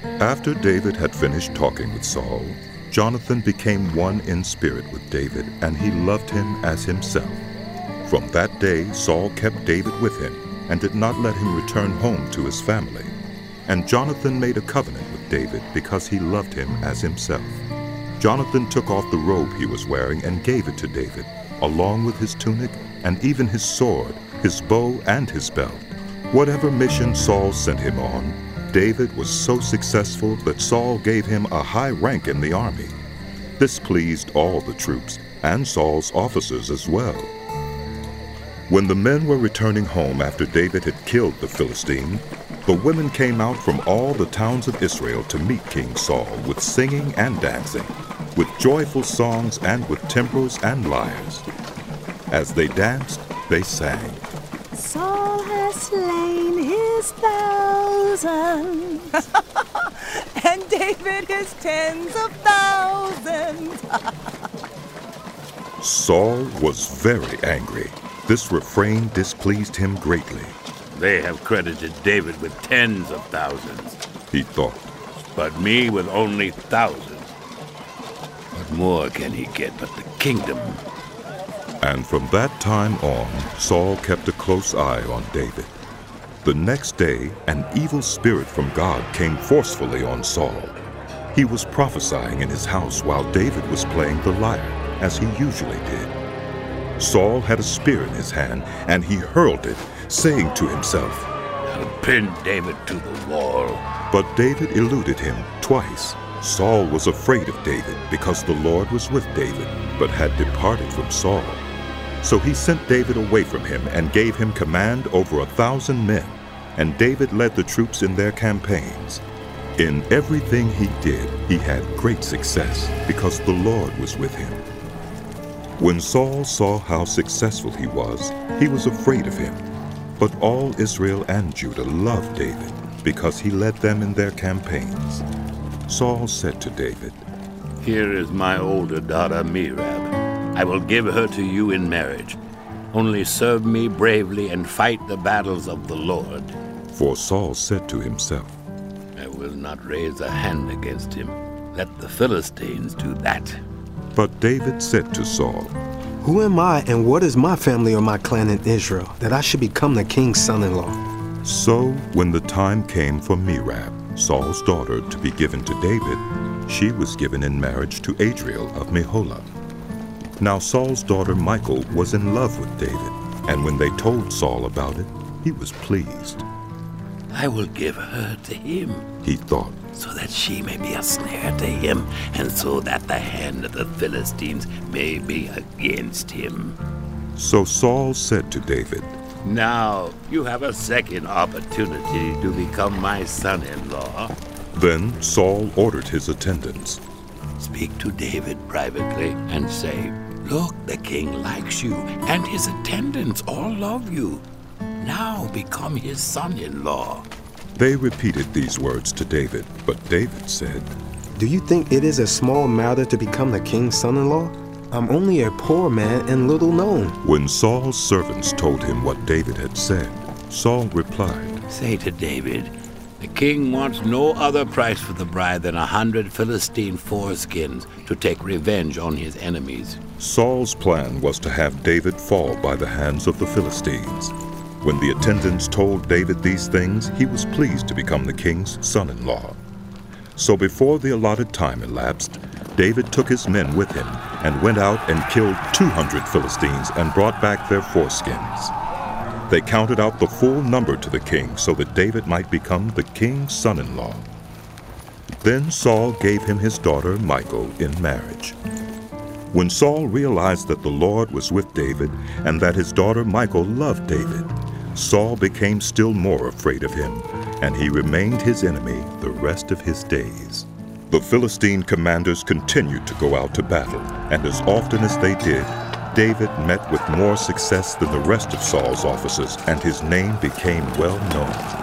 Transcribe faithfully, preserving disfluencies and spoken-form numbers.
After David had finished talking with Saul, Jonathan became one in spirit with David, and he loved him as himself. From that day, Saul kept David with him and did not let him return home to his family. And Jonathan made a covenant with David because he loved him as himself. Jonathan took off the robe he was wearing and gave it to David, along with his tunic and even his sword, his bow, and his belt. Whatever mission Saul sent him on, David was so successful that Saul gave him a high rank in the army. This pleased all the troops and Saul's officers as well. When the men were returning home after David had killed the Philistine, the women came out from all the towns of Israel to meet King Saul with singing and dancing, with joyful songs and with timbrels and lyres. As they danced, they sang, Saul has slain his thousands, and David his tens of thousands. Saul was very angry. This refrain displeased him greatly. They have credited David with tens of thousands, he thought, but me with only thousands. What more can he get but the kingdom? And from that time on, Saul kept a close eye on David. The next day, an evil spirit from God came forcefully on Saul. He was prophesying in his house while David was playing the lyre, as he usually did. Saul had a spear in his hand, and he hurled it, saying to himself, I'll pin David to the wall. But David eluded him twice. Saul was afraid of David because the Lord was with David, but had departed from Saul. So he sent David away from him and gave him command over a thousand men, and David led the troops in their campaigns. In everything he did, he had great success because the Lord was with him. When Saul saw how successful he was, he was afraid of him. But all Israel and Judah loved David because he led them in their campaigns. Saul said to David, Here is my older daughter Merab. I will give her to you in marriage. Only serve me bravely and fight the battles of the Lord. For Saul said to himself, I will not raise a hand against him. Let the Philistines do that. But David said to Saul, Who am I and what is my family or my clan in Israel, that I should become the king's son-in-law? So when the time came for Merab, Saul's daughter, to be given to David, she was given in marriage to Adriel of Meholah. Now Saul's daughter Michal was in love with David, and when they told Saul about it, he was pleased. I will give her to him, he thought, so that she may be a snare to him, and so that the hand of the Philistines may be against him. So Saul said to David, Now you have a second opportunity to become my son-in-law. Then Saul ordered his attendants, Speak to David privately and say, Look, the king likes you, and his attendants all love you. Now become his son-in-law. They repeated these words to David, but David said, Do you think it is a small matter to become the king's son-in-law? I'm only a poor man and little known. When Saul's servants told him what David had said, Saul replied, Say to David, the king wants no other price for the bride than a hundred Philistine foreskins to take revenge on his enemies. Saul's plan was to have David fall by the hands of the Philistines. When the attendants told David these things, he was pleased to become the king's son-in-law. So before the allotted time elapsed, David took his men with him and went out and killed two hundred Philistines and brought back their foreskins. They counted out the full number to the king so that David might become the king's son-in-law. Then Saul gave him his daughter Michal in marriage. When Saul realized that the Lord was with David and that his daughter Michal loved David, Saul became still more afraid of him, and he remained his enemy the rest of his days. The Philistine commanders continued to go out to battle, and as often as they did, David met with more success than the rest of Saul's officers, and his name became well known.